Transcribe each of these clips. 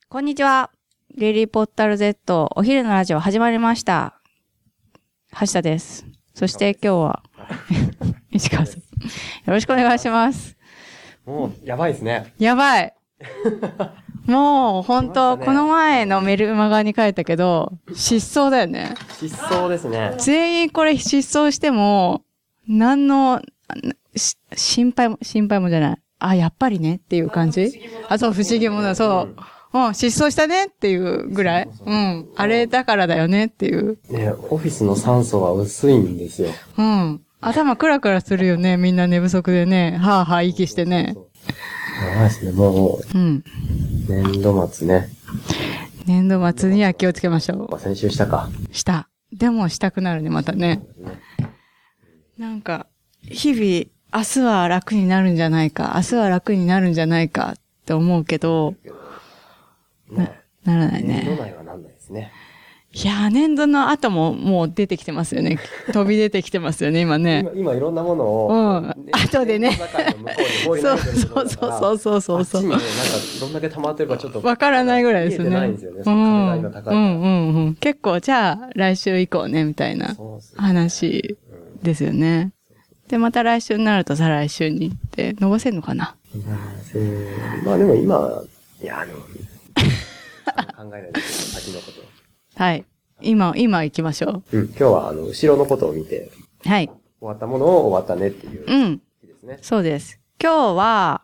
こんにちは。リリーポッタル Z お昼のラジオ始まりました。橋田です。そして今日は石川さん。よろしくお願いします。 もう、やばいですね。 やばい。もう、本当、この前のメルマガに書いたけど、失踪だよね。 失踪ですね。 全員これ失踪しても、何の、心配もじゃない。あ、やっぱりねっていう感じ？あ、そう、不思議者、そう。うん、失踪したねっていうぐらい。うん。あれだからだよねっていう。 ね、オフィスの酸素は薄いんですよ。 うん。頭クラクラするよね。みんな寝不足でね。はぁはぁ息してね。 やばいですね、もう。 うん。 年度末ね。 年度末には気をつけましょう。 先週したか。 した。でもしたくなるね、またね。なんか、日々、明日は楽になるんじゃないか、明日は楽になるんじゃないかって思うけど、ならないね。 年度内はなんないですね。 いやー、年度の後ももう出てきてますよね。飛び出てきてますよね、今ね。 今いろんなものを、 うん。後でね。 そうそう。 あっちにね、なんかどんだけ溜まってるかちょっと。 わからないぐらいですね。 見えてないんですよね、その壁が高いから。 うん。結構、じゃあ、来週以降ね、みたいな話ですよね。で、また来週になると再来週に行って伸ばせるのかな？ まあでも今、いや、考えないで先のこと。 はい。今行きましょう。今日は後ろのことを見て。 はい。 終わったものを終わったねっていう。日ですね。 そうです。今日は、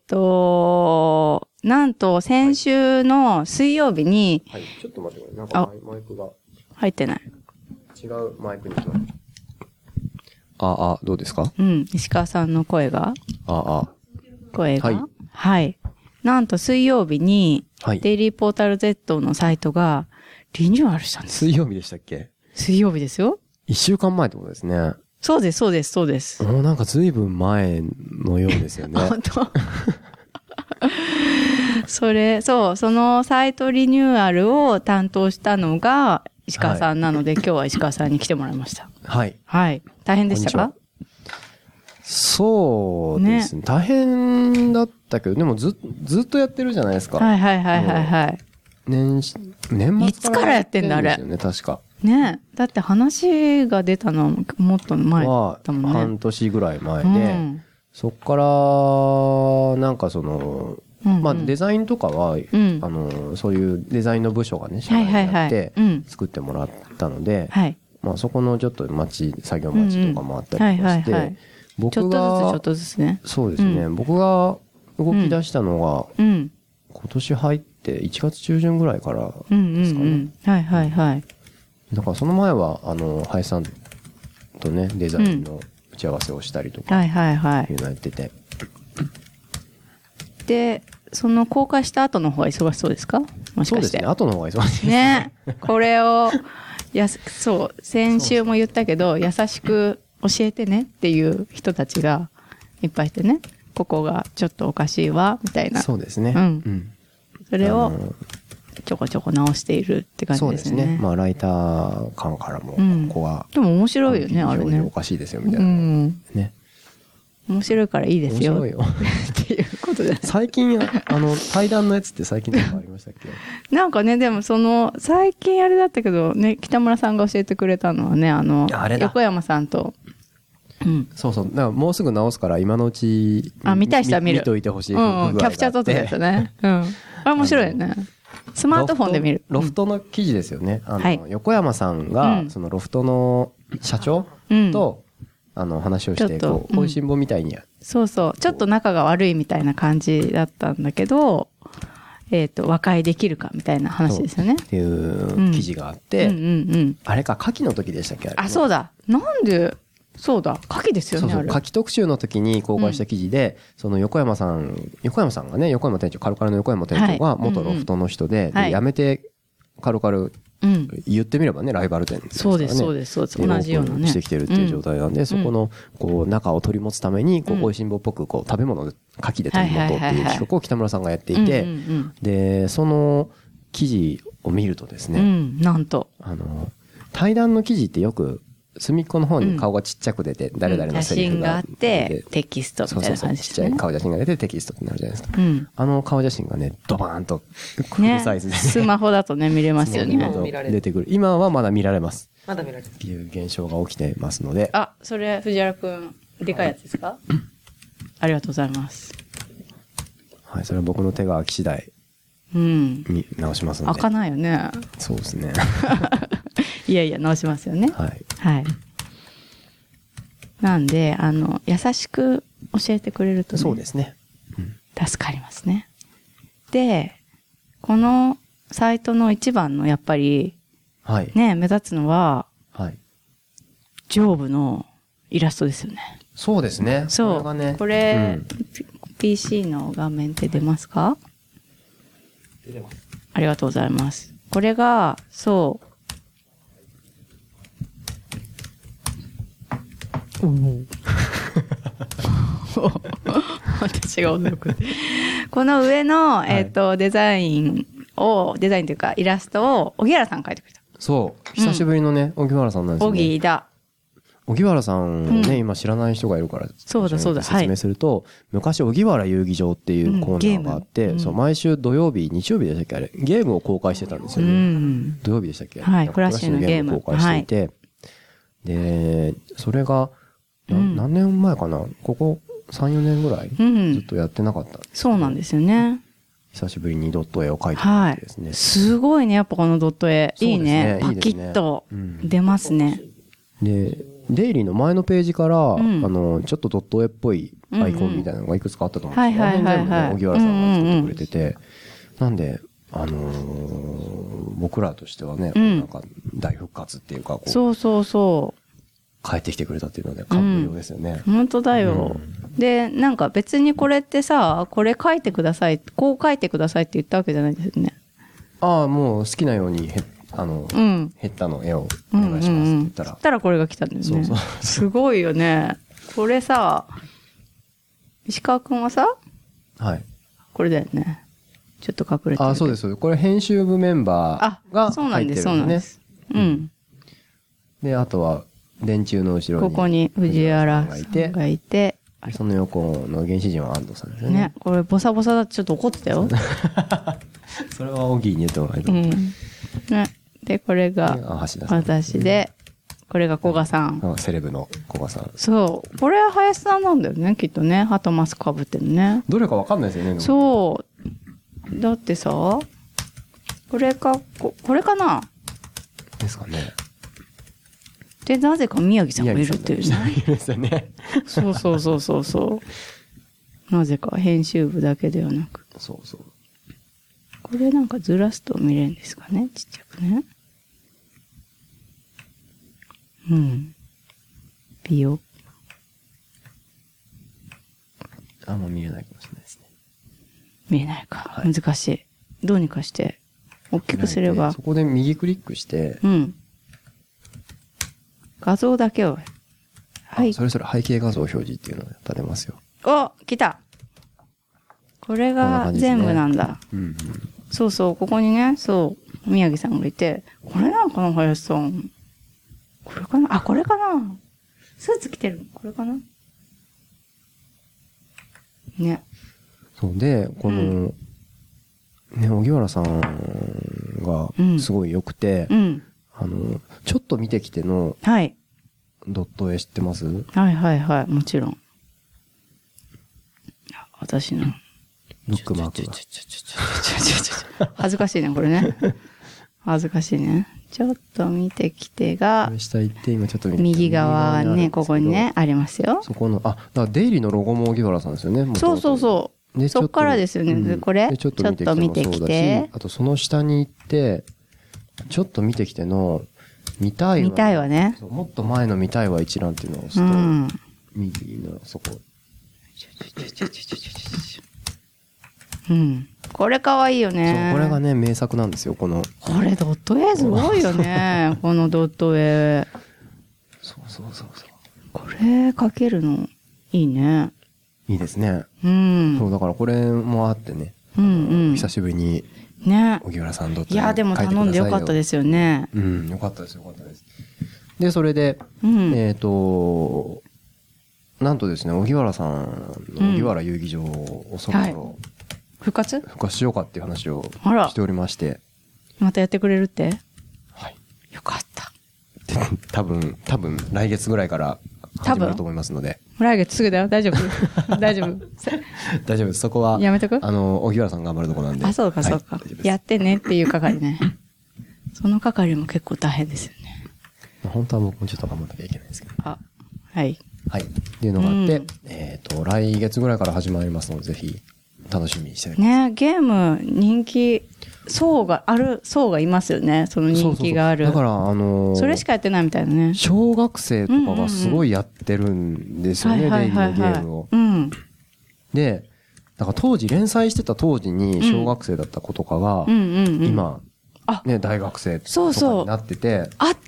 なんと先週の水曜日に。 はい。ちょっと待ってください。なんかマイクが。 入ってない。 違うマイクにします。どうですか？ うん。石川さんの声が。声が。 はい。 はい。なんと水曜日に、 はい、 デイリーポータル Z のサイトがリニューアルしたんです。 水曜日でしたっけ？ 水曜日ですよ。 1週間前ってことですね。 そうです。 もうなんか随分前のようですよね。 本当そのサイトリニューアルを担当したのが石川さんなので、今日は石川さんに来てもらいました。 はい。 はい。大変でしたか？ そうですね。大変だったけど、でもずっとやってるじゃないですか。 はい。 年末いつからやってんだ、あれ。 ですよね、確か。 ね。だって話が出たのはもっと前だもんね。 半年ぐらい前で、そっから、なんかまあデザインとかは、そういうデザインの部署がね、社内でやって作ってもらったので、まあそこのちょっと作業待ちとかもあったりとかして、僕が、 ちょっとずつね。 そうですね。僕が動き出したのが、今年入って1月中旬ぐらいからですかね。 はい。 だからその前は、林さんとね、デザインの打ち合わせをしたりとか、いうのやってて。で、その公開した後の方が忙しそうですか？もしかして。 そうですね。後の方が忙しい。 ね。これを、そう、先週も言ったけど、優しく教えてねっていう人たちがいっぱいいてね。ここがちょっとおかしいわ、みたいな。 そうですね。 それを、ちょこちょこ直しているって感じですね。 そうですね。まあ、ライター間からも、ここは。 でも面白いよね、あれね。 おかしいですよ、みたいな。ね。 面白いからいいですよ。 面白いよ。 っていうことで。 最近、対談のやつって最近何かありましたっけ？ なんかね、でも最近あれだったけどね、北村さんが教えてくれたのはね、横山さんと、 そう。だからもうすぐ直すから今のうち、 見たい人は見る。 見といてほしい。 キャプチャー撮ってたやつね。あれ面白いよね。スマートフォンで見る。 ロフトの記事ですよね。横山さんが、そのロフトの社長と、話をして、美味しんぼみたいに。 そう。ちょっと仲が悪いみたいな感じだったんだけど、和解できるかみたいな話ですよね。 っていう記事があって、あれか、夏季の時でしたっけ？ そうだ。なんで、そうだ。夏季ですよね。 そう。夏季特集の時に公開した記事で、その横山さんがね、横山店長、カルカルの横山店長が元ロフトの人で、辞めて、カルカル、言ってみればね、ライバル店ですからね。 そうです。同じようなね。 してきてるっていう状態なんで、そこの、仲を取り持つために、美味しんぼっぽく、食べ物で、牡蠣で取り持とうっていう企画を北村さんがやっていて、で、その記事を見るとですね、 なんと。 対談の記事ってよく、 隅っこの方に顔がちっちゃく出て、誰々のセリフが写真があって、テキストみたいな感じですね。 ちっちゃい顔写真が出てテキストってなるじゃないですか。顔写真がね、ドバーンとフルサイズで、 スマホだとね、見れますよね。 出てくる。今はまだ見られます。 まだ見られる。 っていう現象が起きてますので。 あ、それ、藤原くん、でかいやつですか？ありがとうございます。 はい、それは僕の手が空き次第。に直しますので。 開かないよね。 そうですね。 いやいや、直しますよね。 はい。 はい。なんで、優しく教えてくれるとね。 そうですね。 助かりますね。で、このサイトの一番のやっぱり、 はい。 ね、目立つのは、 はい。 上部のイラストですよね。 そうですね。 そう。これ、PC の画面って出ますか？ 出てます。 ありがとうございます。これが、そう。私が驚く。この上の、デザインというか、イラストを、荻原さん描いてくれた。 そう。久しぶりのね、荻原さんなんですよね。 荻だ。 荻原さんね、今知らない人がいるから、 そうだそうだ。 説明すると、昔、荻原遊戯場っていうコーナーがあって、そう、毎週土曜日、日曜日でしたっけあれ、ゲームを公開してたんですよね。土曜日でしたっけはい、クラッシュのゲームを公開していて、で、それが、何年前かなここ3、4年ぐらいずっとやってなかった。 そうなんですよね。 久しぶりにドット絵を描いてたわけですね。 すごいね、やっぱこのドット絵。いいね。パキッと出ますね。 で、デイリーの前のページから、ちょっとドット絵っぽいアイコンみたいなのがいくつかあったと思うんですけど、全部ね、荻原さんが作ってくれてて、なんで、僕らとしてはね、なんか大復活っていうか、 そうそうそう。 帰ってきてくれたっていうのはね、感無量ですよね。 本当だよ。で、なんか別にこれってさ、これ書いてください、こう書いてくださいって言ったわけじゃないですよね。 ああ、もう好きなようにヘッダの絵をお願いしますって言ったら。 そしたらこれが来たんだよね。そうそう。すごいよね。これさ、石川くんはさ、 はい。 これだよね。ちょっと隠れてる。 あ、そうです。これ編集部メンバーが入ってるんですね。そうなんです。で、あとは、電柱の後ろに。 ここに藤原さんがいて、 その横の原始人は安藤さんですよね。 ね、これボサボサだってちょっと怒ってたよ。 それはオギーに言ってもらえた。 ね。で、これが私で、これが古賀さん。 セレブの古賀さん。 そう。これは林さんなんだよね、きっとね。ハトマスク被ってるね。 どれかわかんないですよね。 そう。だってさ、これかなですかね。 で、なぜか宮城さんがいるっていうね。 いるですよね。 そうそうそうそうそう。なぜか編集部だけではなく。 そうそう。 これなんかずらすと見れるんですかね、ちっちゃくね。美容。 あんま見えないかもしれないですね。 見えないか。はい、難しい。どうにかして、大きくすれば。 そこで右クリックして、 画像だけを。 はい。それぞれ背景画像表示っていうのが立てますよ。 お、来た。これが全部なんだ。そうそう、ここにね、そう、宮城さんがいて、これなんかな、林さん。これかなあ、これかなスーツ着てるのこれかなね。 そうで、この、ね、荻原さんがすごい良くて、ちょっと見てきての、 はい。 ドット絵知ってます？ はいはいはい、もちろん。私の。 ブックマークが。恥ずかしいね、これね。恥ずかしいね。ちょっと見てきてが、 下行って今ちょっと見て右側ね、ここにね、ありますよ。 そこの、だからデイリーのロゴも荻原さんですよね。 そうそうそう。そっからですよね、これ。ちょっと見てきて。 あとその下に行って、ちょっと見てきての、見たいわね。 もっと前の見たいわ一覧っていうのを押すと、右のそこ。 これかわいいよね。 そう、これがね、名作なんですよ、この。 これドット絵すごいよね。このドット絵。 そうそうそうそう。 これ描けるの、いいね。 いいですね。そう、だからこれもあってね。久しぶりに。ね。荻原さんドット絵。 いや、でも頼んでよかったですよね。 よかったです、よかったです。 で、それで、なんとですね、荻原さんの荻原遊技場をそろそろ、 復活しようかっていう話をしておりまして。 またやってくれるって？ はい。 よかった。 多分、来月ぐらいから始まると思いますので。 来月すぐだよ。大丈夫大丈夫大丈夫です。そこは、 やめとく？ 荻原さん頑張るとこなんで。 そうか、そうか。やってねっていう係ね。その係も結構大変ですよね。 本当は僕もちょっと頑張んなきゃいけないんですけど。 はい。 はい。っていうのがあって、来月ぐらいから始まりますので、ぜひ、楽しみにしてください。 ね、ゲーム人気層がいますよね。その人気がある。 だからそれしかやってないみたいなね。 小学生とかがすごいやってるんですよね、デイリーのゲームを。で、だから連載してた当時に小学生だった子とかが、今、ね、大学生とかになってて。 あった。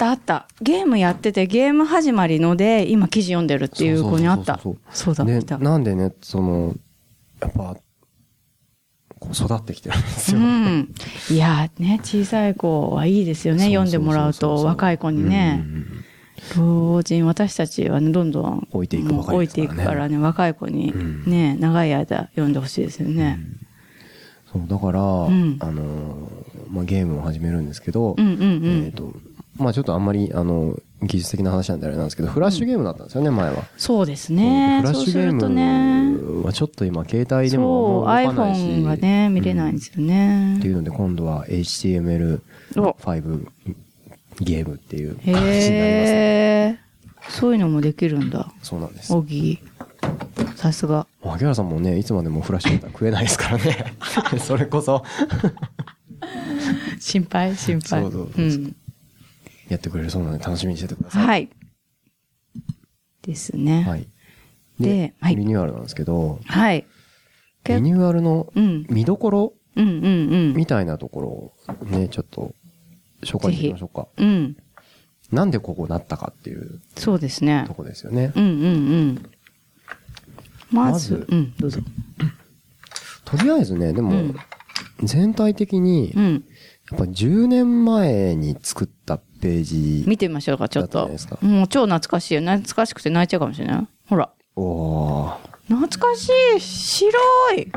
ゲームやってて、ゲーム始まりので、今記事読んでるっていう子にあった。そうだ。 なんでね、やっぱ、育ってきてるんですよ。 いやね、小さい子はいいですよね、読んでもらうと、若い子にね。老人、私たちはね、どんどん置いていくからね、若い子にね、長い間読んでほしいですよね。 そう、だから、ゲームを始めるんですけど、ちょっとあんまり、技術的な話なんであれなんですけど、フラッシュゲームだったんですよね、前は。 そうですね。 フラッシュゲームはちょっと今、携帯でも動かないし。 iPhone がね、見れないんですよね。 っていうので、今度は HTML5 ゲームっていう感じになりますね。 そういうのもできるんだ。 そうなんです。 オギー。さすが。 萩原さんもね、いつまでもフラッシュだったら食えないですからね。それこそ。 心配。そう。 やってくれるそうなので楽しみにしててください。 はい。ですね。 はい。で、リニューアルなんですけど、 はい。 リニューアルの見どころみたいなところをね、ちょっと紹介してみましょうか。なんでここなったかっていう。 そうですね。 とこですよね。 まず、どうぞ。 とりあえずね、でも、全体的に、やっぱ10年前に作ったページ。 見てみましょうか、ちょっと。もう超懐かしいよ。懐かしくて泣いちゃうかもしれない。ほら。懐かしい。白い。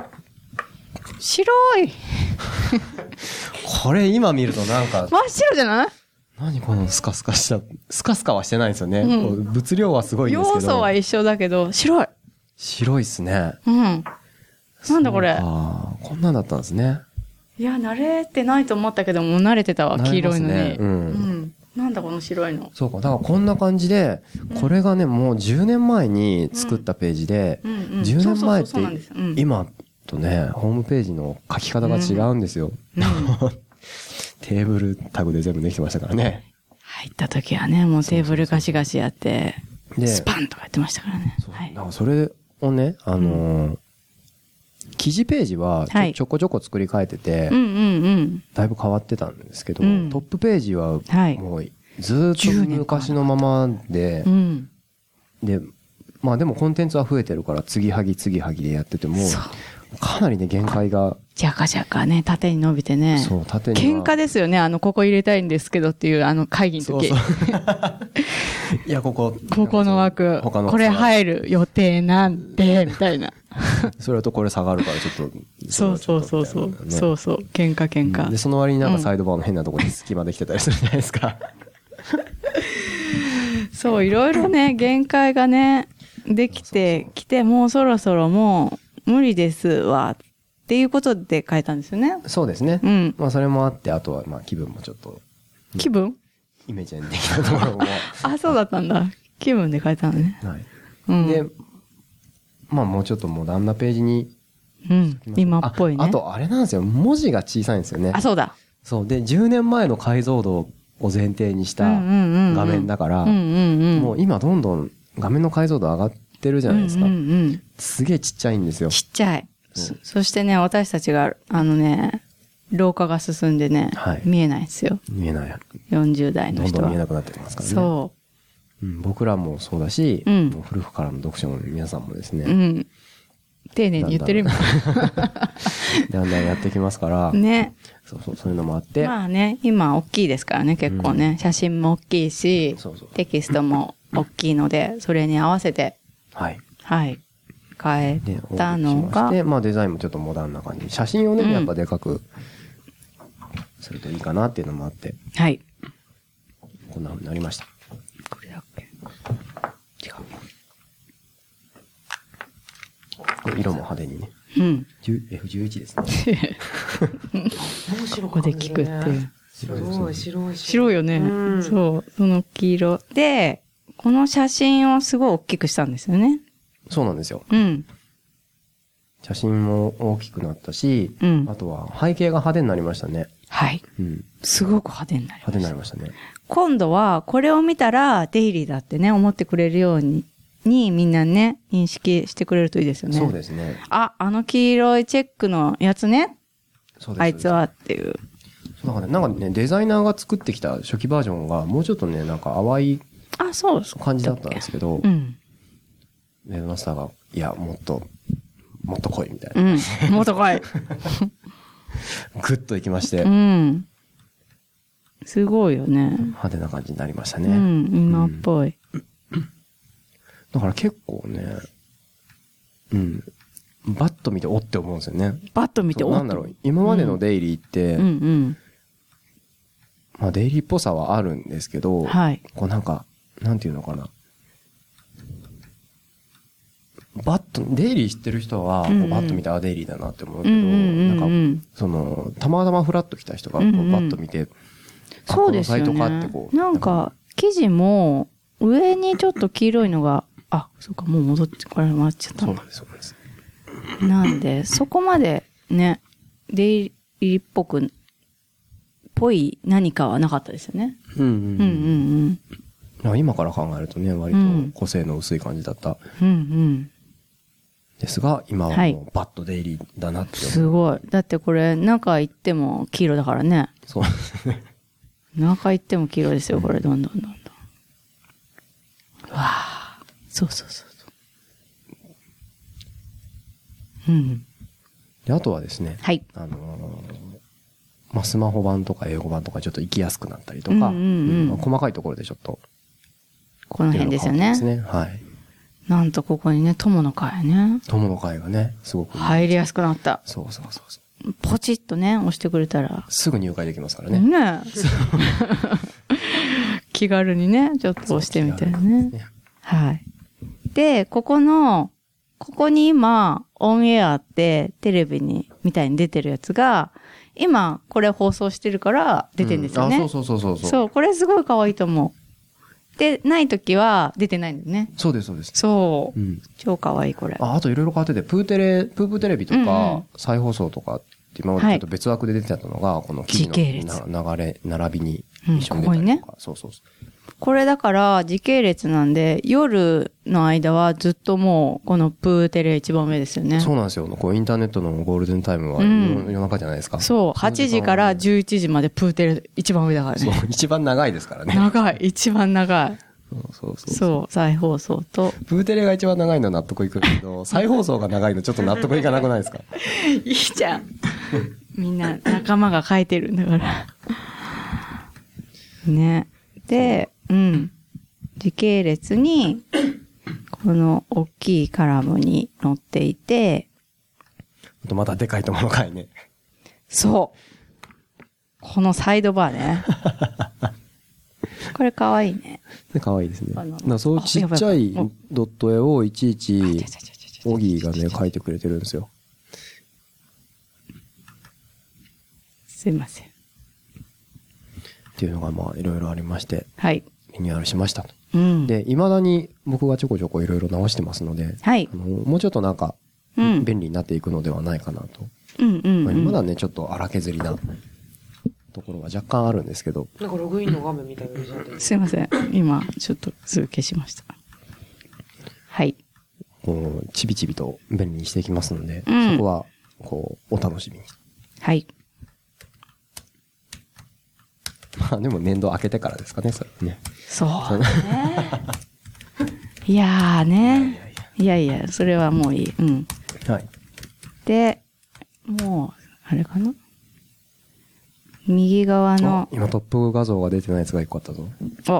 これ今見るとなんか。 真っ白じゃない？ 何このスカスカはしてないですよね。物量はすごいんですけど。 要素は一緒だけど、白い。 白いっすね。 なんだこれ。 こんなんだったんですね。 いや、慣れてないと思ったけども、慣れてたわ、黄色いのに。なんだこの白いの。 そうか、だからこんな感じで、これがね、もう10年前に作ったページで、10年前って今とね、ホームページの書き方が違うんですよ。テーブルタグで全部できてましたからね。 入った時はね、もうテーブルガシガシやって、スパンとかやってましたからね。 だからそれをね、記事ページはちょこちょこ作り変えてて、だいぶ変わってたんですけど、トップページはもうずっと昔のままで、で、まあでもコンテンツは増えてるから、継ぎはぎでやってても、かなりね、限界が。 じゃかね、縦に伸びてね。 そう、縦に。 喧嘩ですよね、ここ入れたいんですけどっていう、会議の時。いや、ここの枠、これ入る予定なんで、みたいな。 それとこれ下がるからちょっと。 そう、喧嘩。 で、その割になんかサイドバーの変なところに隙間できてたりするじゃないですか。 そう、いろいろね、限界がね、できてきて、もうそろそろもう無理ですわ、っていうことで変えたんですよね。 そうですね。まあそれもあって、あとはまあ気分もちょっと。 気分？ イメージ的なところも。 そうだったんだ。気分で変えたのね。 はい。で、まあもうちょっとモダンなページに。 今っぽいね。 あとあれなんですよ。文字が小さいんですよね。 そうだ。 そう。で、10年前の解像度を前提にした画面だから、もう今どんどん画面の解像度上がってるじゃないですか。すげえちっちゃいんですよ。 ちっちゃい。そしてね、私たちが、老化が進んでね、見えないですよ。 見えない。 40代の人は。 どんどん見えなくなってきますからね。そう。僕らもそうだし、古くからの読者の皆さんもですね。 丁寧に言ってる今。 だんだんやってきますから。 ね。 そういうのもあって。 まあね、今大きいですからね、結構ね。写真も大きいし、テキストも大きいので、それに合わせて、はい。変えたのが。 で、まあデザインもちょっとモダンな感じ。写真をね、やっぱでかくするといいかなっていうのもあって。はい。こんな風になりました。これだっけ？違う。これ色も派手にね。うん。F11 ですね。 ここで聞くっていう。白いよね。そう。その黄色。で、この写真をすごい大きくしたんですよね。 そうなんですよ。うん。写真も大きくなったし、うん、あとは背景が派手になりましたね。はい。うん。 すごく派手になりました。 派手になりましたね。 今度はこれを見たらデイリーだってね、思ってくれるようにみんなね、認識してくれるといいですよね。 そうですね。 あの黄色いチェックのやつね。そうです。あいつはっていう。 だからなんかね、デザイナーが作ってきた初期バージョンがもうちょっとね、なんか淡い感じだったんですけど、うん。ウェブマスターが、いや、もっと来いみたいな。 うん。もっと来い。 グッといきまして。 うん。すごいよね。 派手な感じになりましたね。 うん、今っぽい。 だから結構ね、うん。バッと見ておって思うんですよね。 バッと見ておって。 なんだろう。今までのデイリーって、うんうん、まあデイリーっぽさはあるんですけど、はい、こうなんか、なんていうのかな。デイリー知ってる人は、バッと見て、デイリーだなって思うけど、なんか、たまたまフラッと来た人が、バッと見て、 そうですよね。なんか、記事も、上にちょっと黄色いのが、そうか、もう戻って、これ回っちゃった。 そうなんです、そうなんです。 なんで、そこまでね、デイリーっぽい何かはなかったですよね。 今から考えるとね、割と個性の薄い感じだった。ですが、今はもうバッとデイリーだなって思う。 すごい。だってこれ、中行っても黄色だからね。 そうですね。 中行っても黄色ですよ、これ、どんどん。わあ、そう。うん。 で、あとはですね。はい。まあ、スマホ版とか英語版とかちょっと行きやすくなったりとか、細かいところでちょっと。 この辺ですよね。 ですね。はい。 なんとここにね、友の会ね。 友の会がね、すごく入りやすくなった。 そう。 ポチッとね、押してくれたら。 すぐ入会できますからね。 ね気軽にね、ちょっと押してみたいね。はい。で、ここに今、オンエアってテレビみたいに出てるやつが、今、これ放送してるから出てるんですよね。 そう。 そう、これすごい可愛いと思う。で、ないときは出てないんだよね。 そうです。 そう。超可愛い、これ。 あといろいろ変わってて、プーテレビとか、再放送とかって今までちょっと別枠で出てたのが、この記事の並びに一緒に出たりとか。ここにね。そう。 これだから時系列なんで、夜の間はずっともう、このプーテレ一番上ですよね。 そうなんですよ。こうインターネットのゴールデンタイムは夜中じゃないですか。 そう。8時から11時までプーテレ一番上だからね。 そう。一番長いですからね。 長い。一番長い。そう。再放送と。 プーテレが一番長いのは納得いくけど、再放送が長いのちょっと納得いかなくないですか？ いいじゃん。みんな仲間が書いてるんだから。ね。で、時系列に、この大きいカラムに載っていて、 またでかいとものかいね。 そう。このサイドバーね。これかわいいね。 かわいいですね。そうちっちゃいドット絵をいちいち、オギーがね、描いてくれてるんですよ。 すいません。 っていうのがまあいろいろありまして。 はい。 リニューアルしましたと。で、未だに僕がちょこちょこいろいろ直してますので、はい。もうちょっとなんか、便利になっていくのではないかなと。まだね、ちょっと荒削りなところが若干あるんですけど。 なんかログインの画面みたいなのじゃん。すいません。今、ちょっとすぐ消しました。はい。 こう、ちびちびと便利にしていきますので、そこは、こう、お楽しみに。はい。まあでも年度明けてからですかね、それね。 そうね。いやーね。いや、それはもういい。 はい。 で、もう、あれかな右側の。 今トップ画像が出てないやつが1個あったぞ。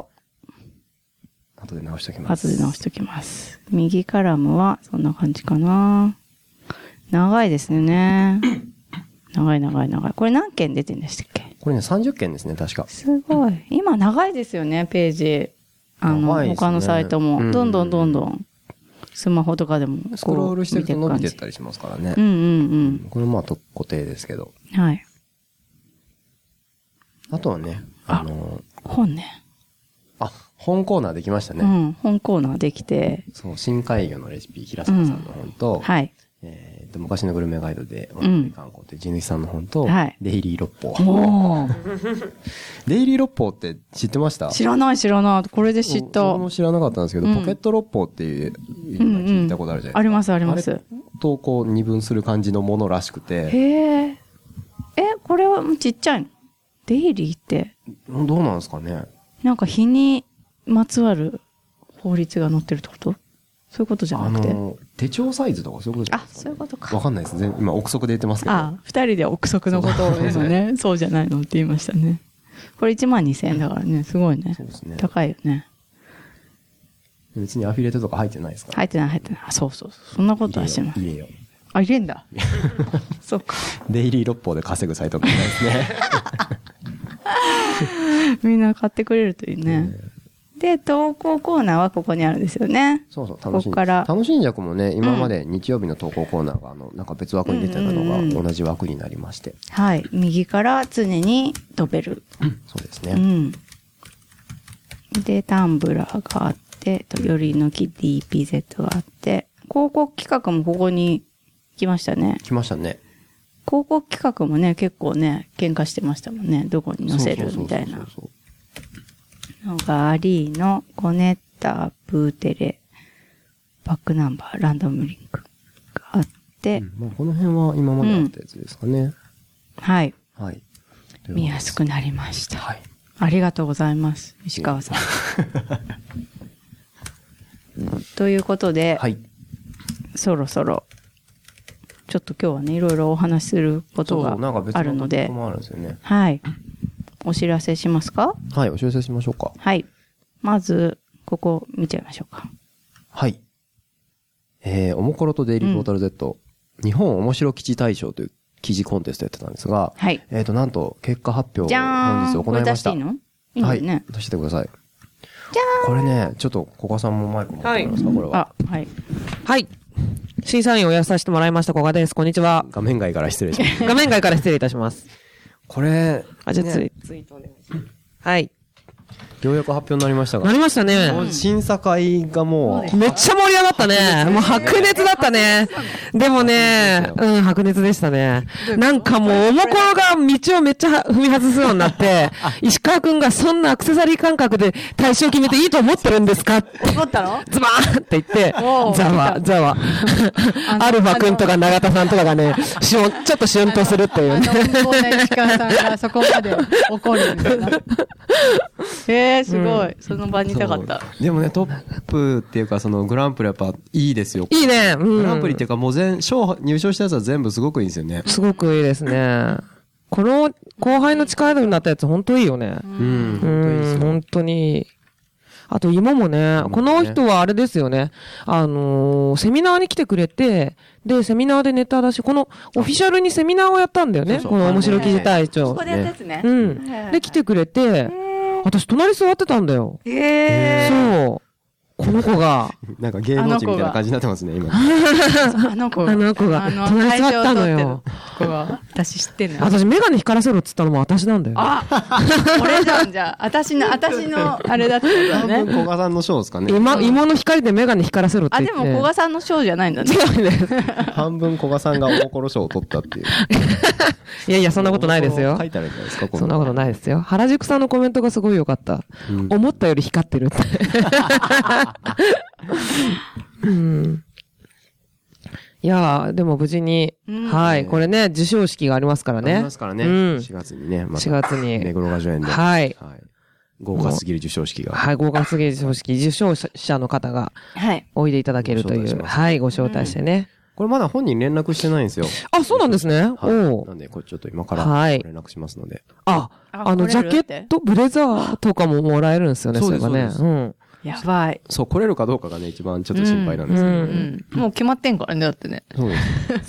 後で直しときます。 後で直しときます。右カラムはそんな感じかな。長いですね。長い。これ何件出てんでしたっけ？ これね、30件ですね、確か。 すごい。今長いですよね、ページ。他のサイトも。どんどん、スマホとかでも。 スクロールしてると伸びてったりしますからね。これまあ固定ですけど。 はい。 あとはね、 本ね。 本コーナーできましたね。 本コーナーできて。 そう、深海魚のレシピ、平坂さんの本と、 はい。 昔のグルメガイドで、観光って地主さんの本と、デイリー六法。デイリー六法って知ってました？ 知らない。これで知った。 僕も知らなかったんですけど、ポケット六法っていうの聞いたことあるじゃないですか。 あります。 とこう二分する感じのものらしくて。 へえ。これはちっちゃいの？デイリーって。 どうなんですかね。 なんか日にまつわる法律が載ってるってこと？そういうことじゃなくて。 手帳サイズとかそういうことじゃないですか、 そういうことか。 わかんないです。今、憶測で言ってますけど。 二人で憶測のことをですね。そうじゃないのって言いましたね。これ12,000円だからね。すごいね。そうですね。高いよね。 別にアフィリエイトとか入ってないですか？ 入ってない。そう。そんなことはしてない。 入れよ。 入れんだ。そうか。 デイリー六法で稼ぐサイトみたいですね。 みんな買ってくれるといいね。で、投稿コーナーはここにあるんですよね。 そう、楽しんじゃくもね、今まで日曜日の投稿コーナーが、なんか別枠に出てたのが同じ枠になりまして。 はい。右から常に飛べる。 そうですね。 で、タンブラーがあって、より抜き DPZ があって、広告企画もここに来ましたね。 来ましたね。 広告企画もね、結構ね、喧嘩してましたもんね。どこに載せるみたいな。のがアリーノ、コネッター、ブーテレ、バックナンバー、ランダムリンクがあって、 この辺は今まであったやつですかね。 はい。 はい。 見やすくなりました。 はい。 ありがとうございます、石川さん。ということで、 はい。 そろそろ、ちょっと今日はね、いろいろお話しすることがあるので、はい。お知らせしますか？ はい、お知らせしましょうか。 はい。まず、ここ見ちゃいましょうか。 はい。おもころとデイリーポータル Z、日本面白記事大賞という記事コンテストやってたんですが、 はい。 なんと、結果発表を本日行いました。 これ出していいの？いいのね。 はい。出してください。 じゃーん。 これね、ちょっと、古賀さんもマイク持ってもらえますか、これは。 はい。 はい。審査員をやらさせてもらいました、古賀です。こんにちは。 画面外から失礼します。 画面外から失礼いたします。 これ、 じゃあツイートお願いします。はい。 ようやく発表になりましたが。 なりましたね。 審査会がもう。めっちゃ盛り上がったね。もう白熱だったね。でもね、白熱でしたね。なんかもう、おもころが道をめっちゃ踏み外すようになって、石川くんがそんなアクセサリー感覚で対象決めていいと思ってるんですかって。 思ったの？ ズバーンって言って、ざわ。アルファくんとか永田さんとかがね、ちょっとシュンとするっていうね。 石川さんがそこまで怒るんだな。すごい。その場にいたかった。 でもね、トップっていうか、そのグランプリやっぱいいですよ。 いいね。 グランプリっていうか、もう賞入賞したやつは全部すごくいいんですよね。 すごくいいですね。この後輩の力になったやつ本当いいよね。本当に。あと芋もね、この人はあれですよね。セミナーに来てくれて、で、セミナーでネタ出し、このオフィシャルにセミナーをやったんだよね。この面白記事大賞。 ここでやったやつね。 で、来てくれて、私隣座ってたんだよ。そう。この子が。 なんか芸能人みたいな感じになってますね、今。 あの子が。 隣座ったのよ。 私知ってんのよ。 私メガネ光らせろっつったのも私なんだよ。 俺じゃん、じゃあ。私の、あれだったんだね。 半分古賀さんのショーですかね。 芋の光でメガネ光らせろって言って。 でも古賀さんのショーじゃないんだね。 違うね。 半分古賀さんがおもころ賞を取ったっていう。 いや、そんなことないですよ。 書いてあるんじゃないですか、 そんなことないですよ。原宿さんのコメントがすごい良かった。思ったより光ってるって。いやー、でも無事に、はい、これね、授賞式がありますからね。 ありますからね。4月にね、 4月に。 目黒雅叙園で。 はい。 豪華すぎる授賞式が。 はい、豪華すぎる授賞式、受賞者の方が、はい。おいでいただけるという、はい、ご招待してね。 これまだ本人連絡してないんですよ。 あ、そうなんですね。 おなんで、これちょっと今から連絡しますので。 ジャケット、ブレザーとかももらえるんですよね、それがね。 やばい。 そう、来れるかどうかがね、一番ちょっと心配なんですけど。 もう決まってんからね、だってね。 そうです。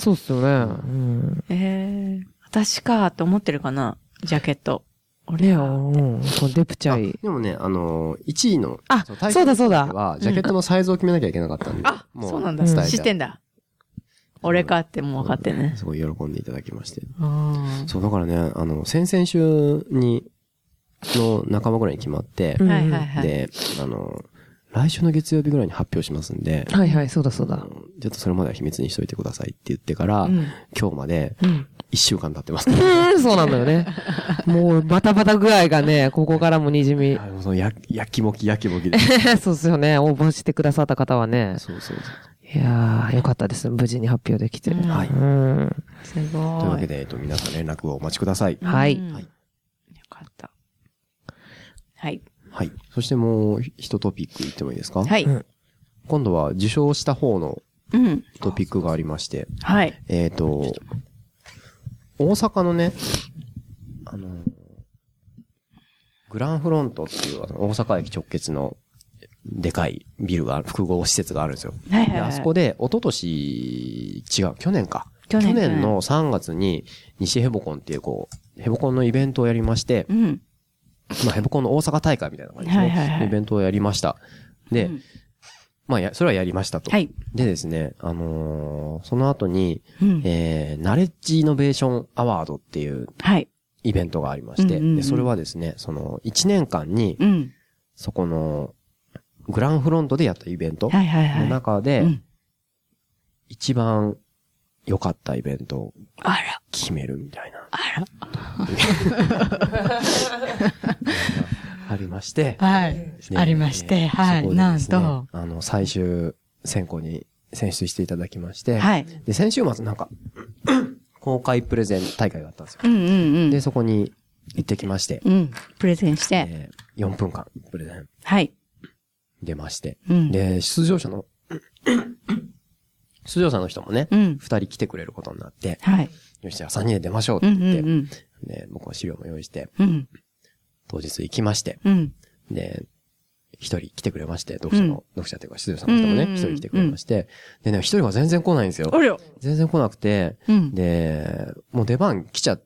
そうっすよね。 私かって思ってるかな、ジャケット。 俺よ、デプチャイ。 でもね、1位の、 そうだそうだ。 は、ジャケットのサイズを決めなきゃいけなかったんで。 そうなんだ。知ってんだ。俺かってもう分かってね。 すごい喜んでいただきまして。そう、だからね、先々週の仲間ぐらいに決まって、で、来週の月曜日ぐらいに発表しますんで、 はいはい、そうだそうだ。 ちょっとそれまでは秘密にしといてくださいって言ってから、今日まで、1週間経ってます。 そうなんだよね。もう、バタバタ具合がね、ここからもにじみ。 その焼きもきで。 そうですよね。応募してくださった方はね。 そう。 いやー、よかったです。無事に発表できて。 はい。 すごい。というわけで、皆さん連絡をお待ちください。 はい。 よかった。はい。 はい。そしてもう一トピック言ってもいいですか？ はい。 今度は受賞した方のトピックがありまして。 はい。 大阪のね、グランフロントっていう大阪駅直結のでかいビルが、複合施設があるんですよ。で、あそこで、去年か。去年の3月に、西ヘボコンっていう、ヘボコンのイベントをやりまして、ヘボコンの大阪大会みたいな感じで、イベントをやりました。で、それはやりましたと。でですね、その後に、ナレッジイノベーションアワードっていう、イベントがありまして、で、それはですね、その、1年間に、そこの、グランフロントでやったイベントの中で、一番良かったイベントを決めるみたいな。ありまして。 はい。ありまして、はい。なんと。 最終選考に選出していただきまして。はい。で、先週末なんか、公開プレゼン大会があったんですよ。で、そこに行ってきまして。 プレゼンして。 4分間プレゼン。 はい。 出まして。で、出場者の人もね、2人来てくれることになって。はい。よし、じゃあ3人で出ましょうって言って。で、僕は資料も用意して。当日行きまして。で、一人来てくれまして、読者っていうか、出場者の人もね、一人来てくれまして。でね、一人は全然来ないんですよ。全然来なくて、で、もう出番来ちゃって、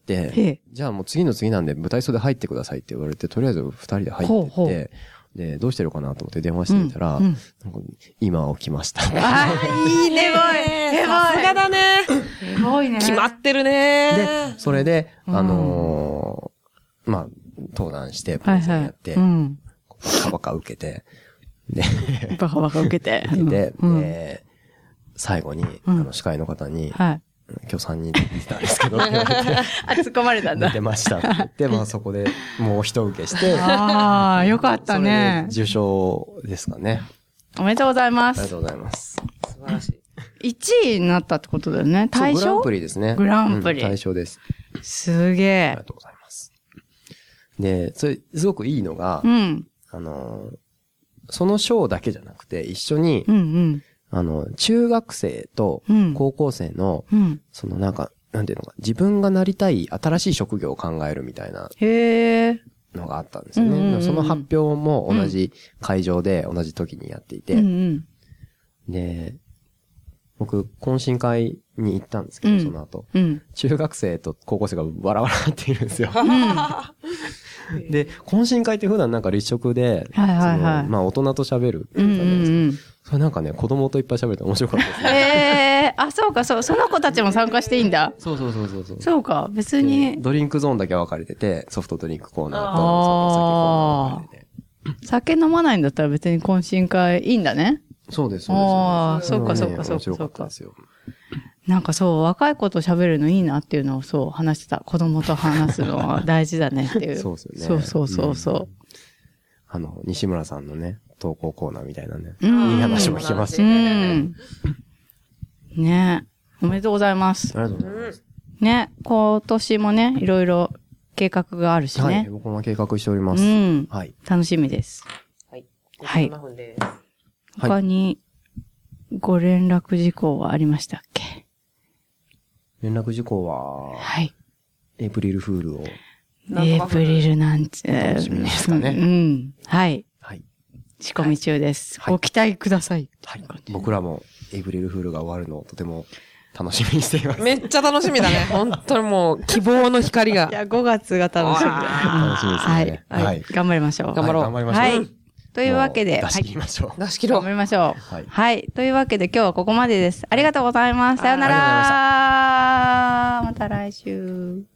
じゃあもう次の次なんで舞台袖入ってくださいって言われて、とりあえず2人で入ってって、で、どうしてるかなと思って電話してみたら、今起きました。 いいね、 さすがだね。 すごいね。 決まってるね。 で、それで、登壇して、プレゼンやって、バカバカ受けて、で、 バカバカ受けて、 で、最後に、司会の方に、今日3人で見てたんですけど、突っ込まれたんだ。 見てましたって言って、そこでもう一受けして。 ああ、よかったね。 受賞ですかね。 おめでとうございます。 ありがとうございます。 素晴らしい。1位になったってことだよね。大賞？ グランプリですね。 グランプリ。 大賞です。 すげえ。 ありがとうございます。で、それ、すごくいいのが、その賞だけじゃなくて、一緒に、中学生と高校生の、そのなんていうのか、自分がなりたい新しい職業を考えるみたいなのがあったんですよね。その発表も同じ会場で同じ時にやっていて、で、僕、懇親会に行ったんですけど、その後、中学生と高校生がわらわらっているんですよ。で、懇親会って普段なんか立食で、大人と喋る。それなんかね、子供といっぱい喋れて面白かったですね。 そうか、その子たちも参加していいんだ。 そう。 そうか、別に。 ドリンクゾーンだけ分かれてて、ソフトドリンクコーナーと、お酒コーナー分かれてて。 酒飲まないんだったら別に懇親会いいんだね。 そうです。 そうか。なんか若い子と喋るのいいなっていうのを話してた。子供と話すのは大事だねっていう。 そうですよね。 そう。 西村さんのね、投稿コーナーみたいなね。いい話も聞けますね。ね、おめでとうございます。 ありがとうございます。 ね、今年もね、いろいろ計画があるしね。 はい、僕も計画しております。 はい。楽しみです。はい。他にご連絡事項はありましたっけ？ 連絡事項は、はい。エイプリルフールを。 エイプリルなんて、 楽しみですかね。 うん。はい。はい。仕込み中です。ご期待ください。 はい。僕らもエイプリルフールが終わるのをとても楽しみにしています。 めっちゃ楽しみだね。本当にもう希望の光が。 いや、5月が楽しみ。 楽しみですね。 はい。頑張りましょう。 頑張ろう。 頑張りましょう。はい。 というわけで、 出し切りましょう。 出し切ろう。 頑張りましょう。はい。というわけで今日はここまでです。ありがとうございます。さよなら。また来週。